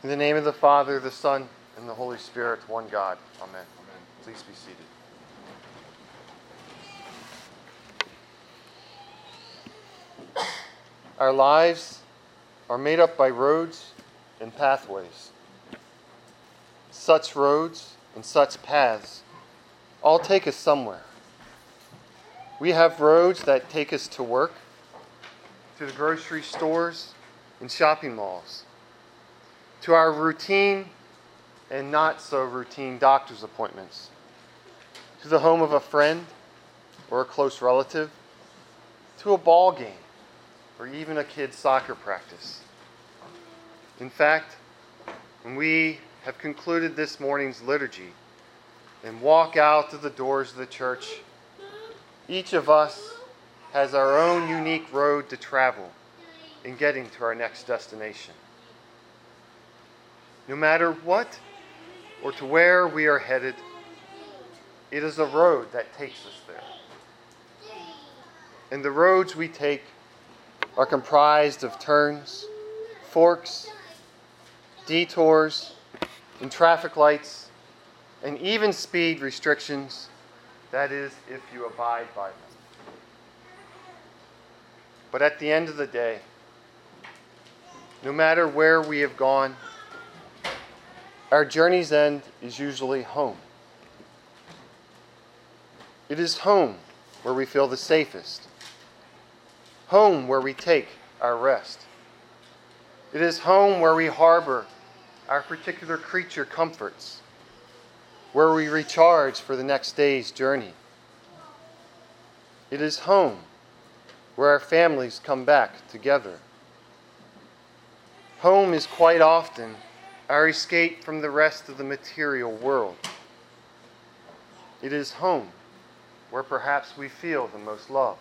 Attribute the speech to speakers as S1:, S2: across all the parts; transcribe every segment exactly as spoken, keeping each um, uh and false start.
S1: In the name of the Father, the Son, and the Holy Spirit, one God. Amen. Amen. Please be seated. Our lives are made up by roads and pathways. Such roads and such paths all take us somewhere. We have roads that take us to work, to the grocery stores and shopping malls, to our routine and not so routine doctor's appointments, to the home of a friend or a close relative, to a ball game, or even a kid's soccer practice. In fact, when we have concluded this morning's liturgy and walk out of the doors of the church, each of us has our own unique road to travel in getting to our next destination. No matter what or to where we are headed, it is a road that takes us there. And the roads we take are comprised of turns, forks, detours, and traffic lights, and even speed restrictions, that is, if you abide by them. But at the end of the day, no matter where we have gone, our journey's end is usually home. It is home where we feel the safest. Home where we take our rest. It is home where we harbor our particular creature comforts, where we recharge for the next day's journey. It is home where our families come back together. Home is quite often our escape from the rest of the material world. It is home where perhaps we feel the most loved.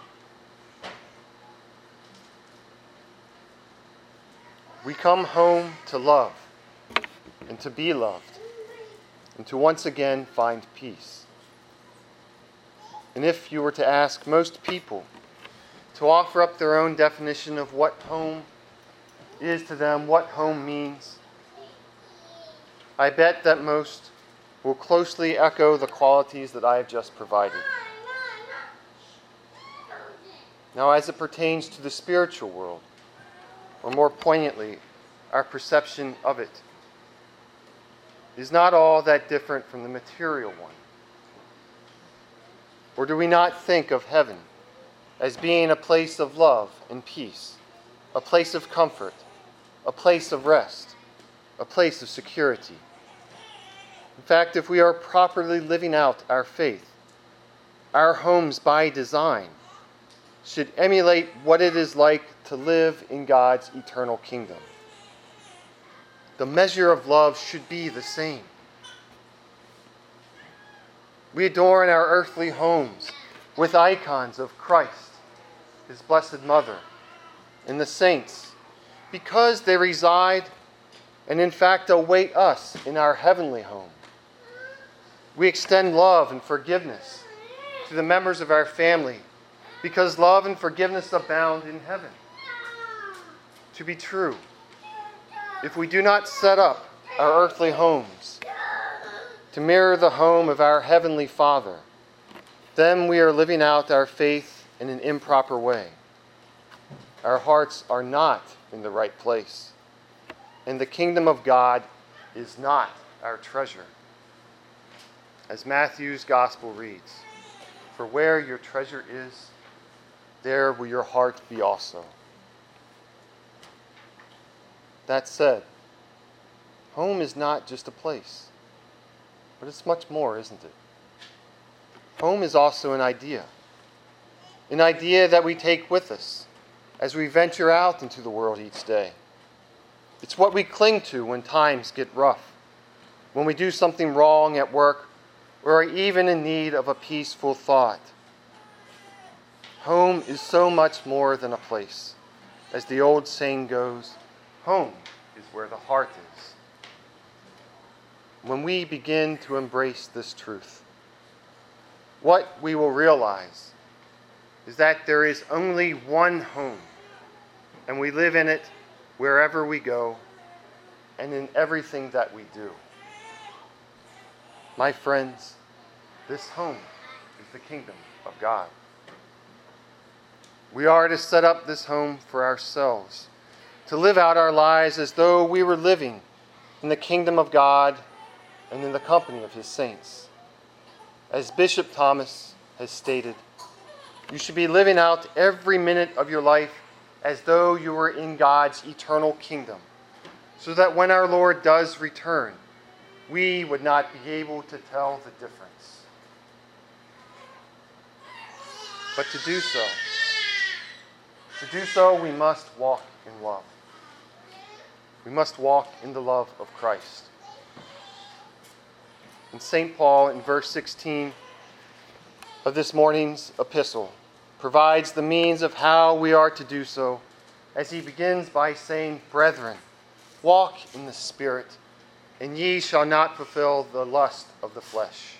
S1: We come home to love and to be loved and to once again find peace. And if you were to ask most people to offer up their own definition of what home is to them, what home means, I bet that most will closely echo the qualities that I have just provided. Now, as it pertains to the spiritual world, or more poignantly, our perception of it, is not all that different from the material one. Or do we not think of heaven as being a place of love and peace, a place of comfort, a place of rest, a place of security? In fact, if we are properly living out our faith, our homes by design should emulate what it is like to live in God's eternal kingdom. The measure of love should be the same. We adorn our earthly homes with icons of Christ, His Blessed Mother, and the saints because they reside and in fact await us in our heavenly home. We extend love and forgiveness to the members of our family because love and forgiveness abound in heaven. To be true, if we do not set up our earthly homes to mirror the home of our Heavenly Father, then we are living out our faith in an improper way. Our hearts are not in the right place, and the kingdom of God is not our treasure. As Matthew's Gospel reads, "For where your treasure is, there will your heart be also." That said, home is not just a place, but it's much more, isn't it? Home is also an idea, an idea that we take with us as we venture out into the world each day. It's what we cling to when times get rough, when we do something wrong at work, or are even in need of a peaceful thought. Home is so much more than a place. As the old saying goes, home is where the heart is. When we begin to embrace this truth, what we will realize is that there is only one home, and we live in it wherever we go, and in everything that we do. My friends, this home is the kingdom of God. We are to set up this home for ourselves, to live out our lives as though we were living in the kingdom of God and in the company of his saints. As Bishop Thomas has stated, you should be living out every minute of your life as though you were in God's eternal kingdom, so that when our Lord does return, we would not be able to tell the difference. But to do so, to do so, we must walk in love. We must walk in the love of Christ. And Saint Paul, in verse sixteen of this morning's epistle, provides the means of how we are to do so, as he begins by saying, "Brethren, walk in the Spirit, and ye shall not fulfill the lust of the flesh."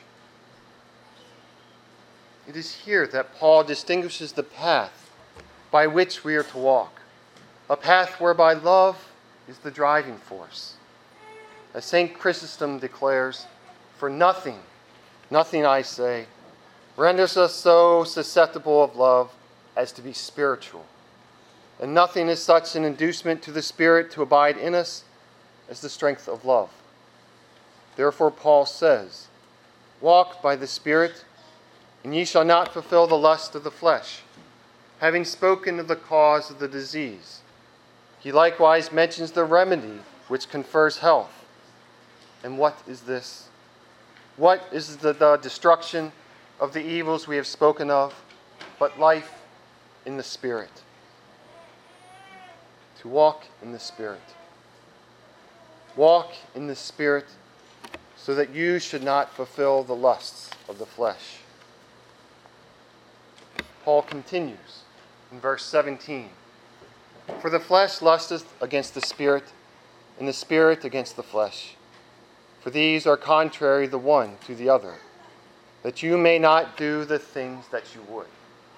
S1: It is here that Paul distinguishes the path by which we are to walk, a path whereby love is the driving force. As Saint Chrysostom declares, "For nothing, nothing I say, renders us so susceptible of love as to be spiritual. And nothing is such an inducement to the Spirit to abide in us as the strength of love." Therefore Paul says, "Walk by the Spirit, and ye shall not fulfill the lust of the flesh." Having spoken of the cause of the disease, he likewise mentions the remedy which confers health. And what is this? What is the, the destruction of the evils we have spoken of, but life in the Spirit? To walk in the Spirit. Walk in the Spirit so that you should not fulfill the lusts of the flesh. Paul continues in verse seventeen. "For the flesh lusteth against the Spirit, and the Spirit against the flesh. For these are contrary the one to the other, that you may not do the things that you would."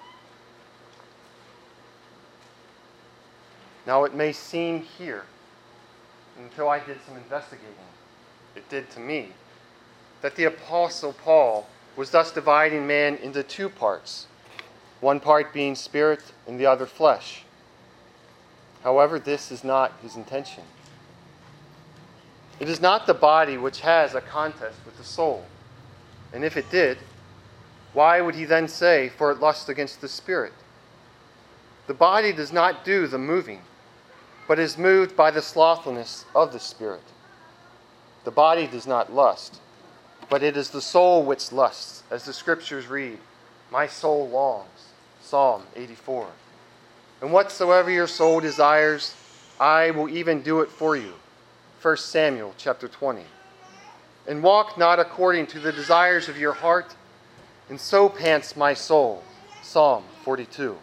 S1: Now it may seem here, until I did some investigating, it did to me, that the Apostle Paul was thus dividing man into two parts, one part being spirit and the other flesh. However, this is not his intention. It is not the body which has a contest with the soul. And if it did, why would he then say, "For it lusts against the Spirit"? The body does not do the moving, but is moved by the slothfulness of the Spirit. The body does not lust, but it is the soul which lusts, as the Scriptures read, "My soul longs," Psalm eighty-four. "And whatsoever your soul desires, I will even do it for you," First Samuel chapter twenty. "And walk not according to the desires of your heart, and so pants my soul," Psalm forty-two.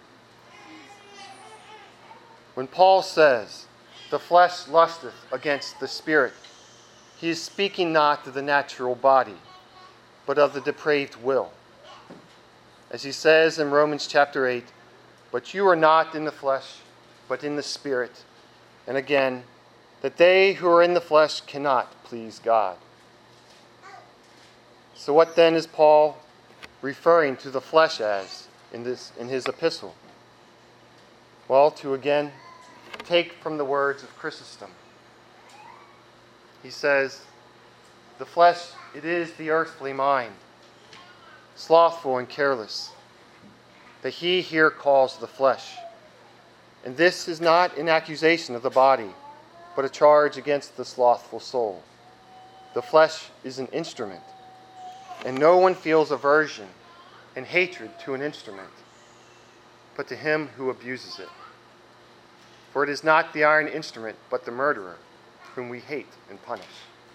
S1: When Paul says, "The flesh lusteth against the Spirit," he is speaking not of the natural body, but of the depraved will. As he says in Romans chapter eight, "But you are not in the flesh, but in the Spirit." And again, that they who are in the flesh cannot please God. So what then is Paul referring to the flesh as in this in his epistle? Well, to again take from the words of Chrysostom. He says, "The flesh, it is the earthly mind, slothful and careless, that he here calls the flesh. And this is not an accusation of the body, but a charge against the slothful soul. The flesh is an instrument, and no one feels aversion and hatred to an instrument, but to him who abuses it. For it is not the iron instrument, but the murderer, whom we hate and punish."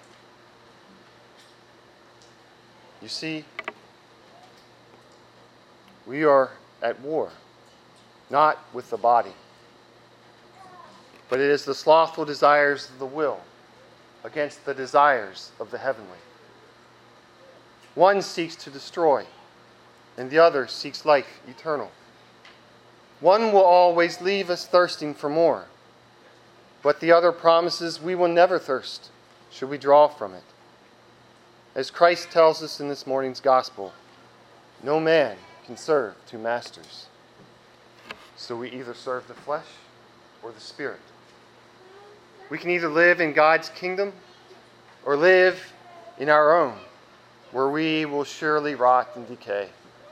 S1: You see, we are at war, not with the body, but it is the slothful desires of the will against the desires of the heavenly. One seeks to destroy, and the other seeks life eternal. One will always leave us thirsting for more, But the other promises, we will never thirst should we draw from it. As Christ tells us in this morning's gospel, no man can serve two masters. So we either serve the flesh or the Spirit. We can either live in God's kingdom or live in our own, where we will surely rot and decay.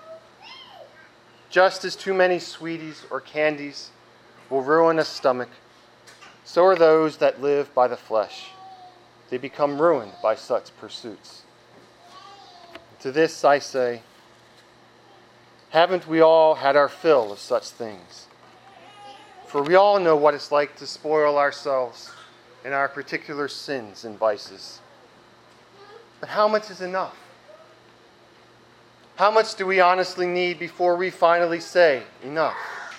S1: Just as too many sweeties or candies will ruin a stomach, so are those that live by the flesh. They become ruined by such pursuits. To this I say, haven't we all had our fill of such things? For we all know what it's like to spoil ourselves in our particular sins and vices. But how much is enough? How much do we honestly need before we finally say, enough?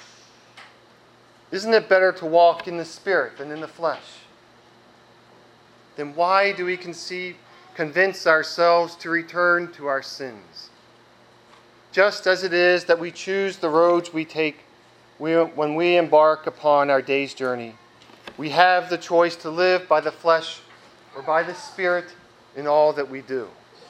S1: Isn't it better to walk in the Spirit than in the flesh? Then why do we conceive, convince ourselves to return to our sins? Just as it is that we choose the roads we take we, when we embark upon our day's journey, we have the choice to live by the flesh or by the Spirit in all that we do.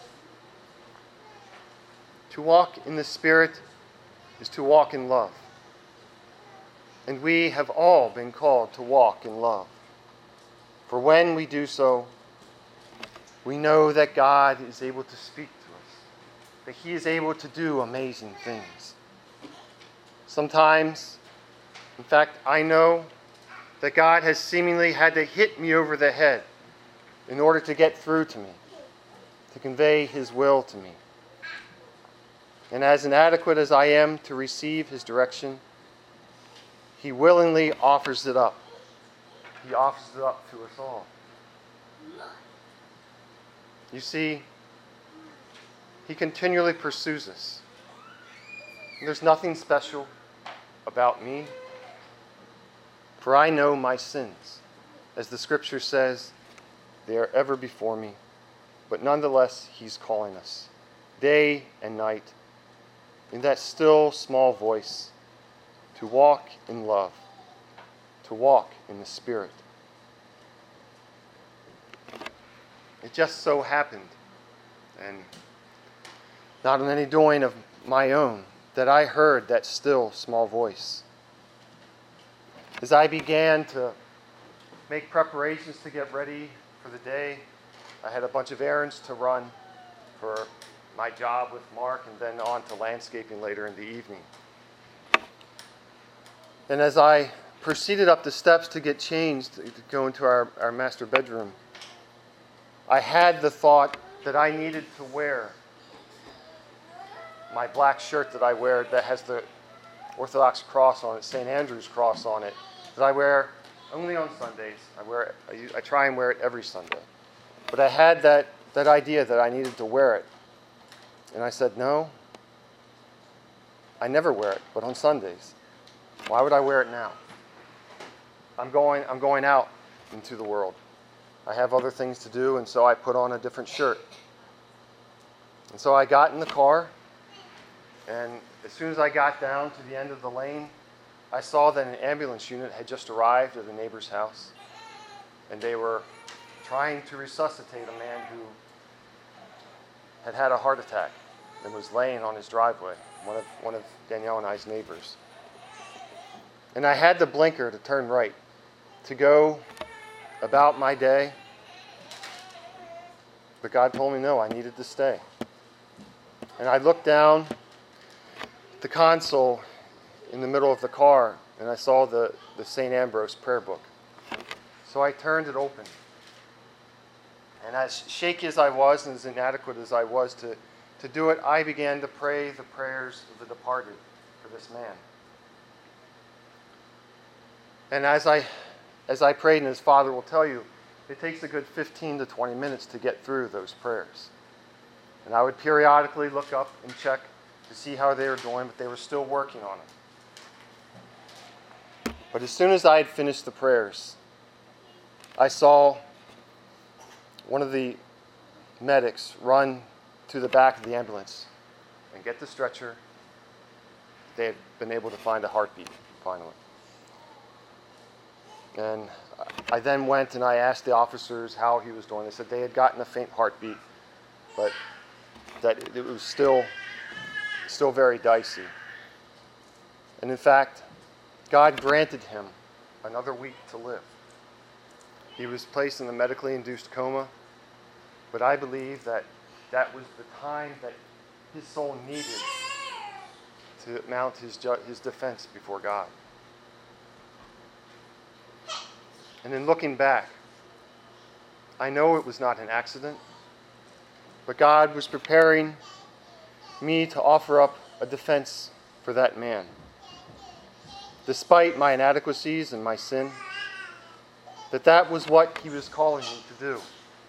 S1: To walk in the Spirit is to walk in love. And we have all been called to walk in love. For when we do so, we know that God is able to speak to us, that He is able to do amazing things. Sometimes, in fact, I know that God has seemingly had to hit me over the head in order to get through to me, to convey His will to me. And as inadequate as I am to receive His direction, He willingly offers it up. He offers it up to us all. You see, He continually pursues us. There's nothing special about me, for I know my sins. As the Scripture says, they are ever before me. But nonetheless, He's calling us, day and night, in that still small voice, to walk in love, to walk in the Spirit. It just so happened, and not on any doing of my own, that I heard that still small voice. As I began to make preparations to get ready for the day, I had a bunch of errands to run for my job with Mark and then on to landscaping later in the evening. And as I proceeded up the steps to get changed, to go into our, our master bedroom, I had the thought that I needed to wear my black shirt that I wear that has the Orthodox cross on it, Saint Andrew's cross on it, that I wear only on Sundays. I wear it, I, I try and wear it every Sunday. But I had that, that idea that I needed to wear it. And I said, no, I never wear it, but on Sundays. Why would I wear it now? I'm going, I'm going out into the world. I have other things to do, and so I put on a different shirt. And so I got in the car, and as soon as I got down to the end of the lane, I saw that an ambulance unit had just arrived at a neighbor's house, and they were trying to resuscitate a man who had had a heart attack and was laying on his driveway, one of, one of Danielle and I's neighbors. And I had the blinker to turn right, to go about my day, but God told me no, I needed to stay. And I looked down the console in the middle of the car, and I saw the, the Saint Ambrose prayer book. So I turned it open. And as shaky as I was and as inadequate as I was to, to do it, I began to pray the prayers of the departed for this man. And as I As I prayed, and his father will tell you, it takes a good fifteen to twenty minutes to get through those prayers. And I would periodically look up and check to see how they were doing, but they were still working on it. But as soon as I had finished the prayers, I saw one of the medics run to the back of the ambulance and get the stretcher. They had been able to find a heartbeat, finally. And I then went and I asked the officers how he was doing. They said they had gotten a faint heartbeat, but that it was still, still very dicey. And in fact, God granted him another week to live. He was placed in a medically induced coma, but I believe that that was the time that his soul needed to mount his, ju- his defense before God. And in looking back, I know it was not an accident, but God was preparing me to offer up a defense for that man. Despite my inadequacies and my sin, that that was what he was calling me to do.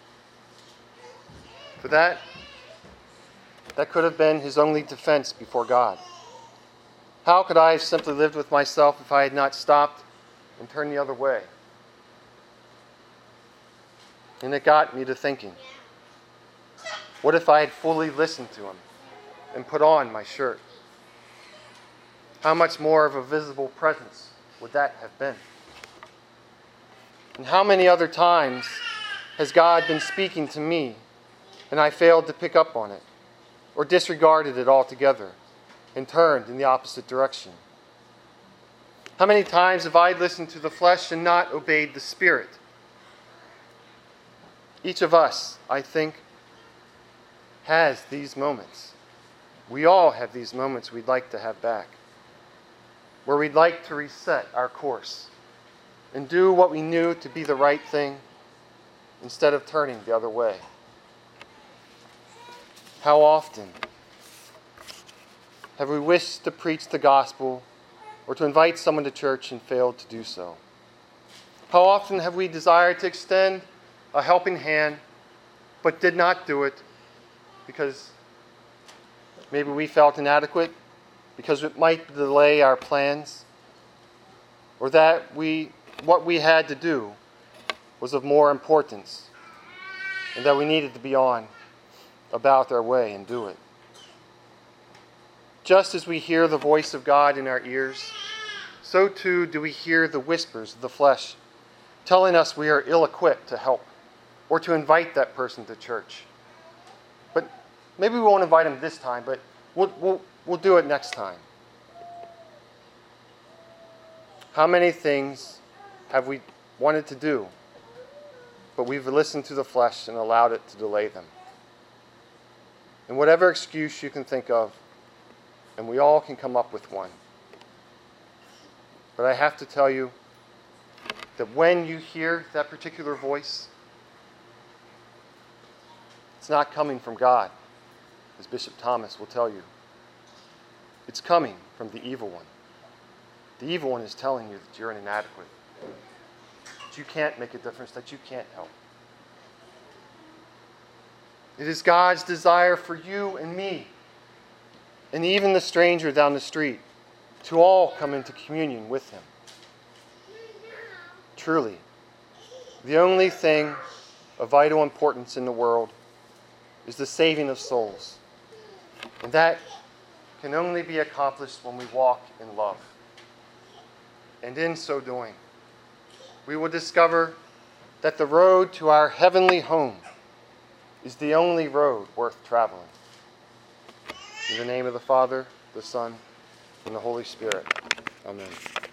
S1: For that, that could have been his only defense before God. How could I have simply lived with myself if I had not stopped and turned the other way? And it got me to thinking, what if I had fully listened to him and put on my shirt? How much more of a visible presence would that have been? And how many other times has God been speaking to me and I failed to pick up on it or disregarded it altogether and turned in the opposite direction? How many times have I listened to the flesh and not obeyed the Spirit? Each of us, I think, has these moments. We all have these moments we'd like to have back, where we'd like to reset our course and do what we knew to be the right thing instead of turning the other way. How often have we wished to preach the gospel or to invite someone to church and failed to do so? How often have we desired to extend a helping hand but did not do it because maybe we felt inadequate, because it might delay our plans, or that we what we had to do was of more importance and that we needed to be on about our way and do it. Just as we hear the voice of God in our ears, so too do we hear the whispers of the flesh telling us we are ill-equipped to help or to invite that person to church. But maybe we won't invite him this time, but we'll, we'll, we'll do it next time. How many things have we wanted to do, but we've listened to the flesh and allowed it to delay them? And whatever excuse you can think of, and we all can come up with one. But I have to tell you that when you hear that particular voice, it's not coming from God, as Bishop Thomas will tell you. It's coming from the evil one. The evil one is telling you that you're inadequate, that you can't make a difference, that you can't help. It is God's desire for you and me, and even the stranger down the street, to all come into communion with him. Truly, the only thing of vital importance in the world is the saving of souls. And that can only be accomplished when we walk in love. And in so doing, we will discover that the road to our heavenly home is the only road worth traveling. In the name of the Father, the Son, and the Holy Spirit. Amen.